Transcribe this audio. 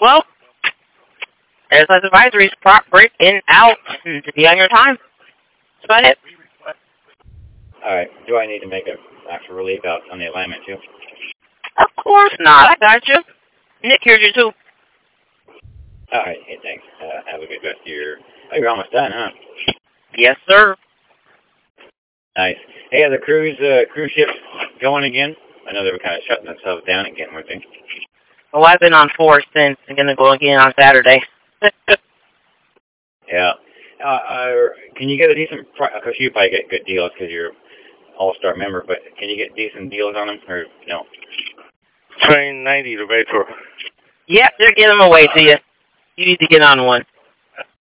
Well, exercise advisories, prop break in, out, and to be on your time. That's about it. Alright, do I need to make an actual relief out on the alignment too? Of course not. I got you. Nick hears you too. Alright, hey, thanks. Have a good rest of your... Oh, you're almost done, huh? Yes, sir. Nice. Hey, are the cruise ships going again? I know they were kind of shutting themselves down again, weren't they? Well, I've been on 4 since. I'm going to go again on Saturday. Yeah. Can you get a decent price? Because you probably get good deals because you're all-star member, but can you get decent deals on them, or no? Train 90 to Bayport. Yep, they're getting them away to you. You need to get on one.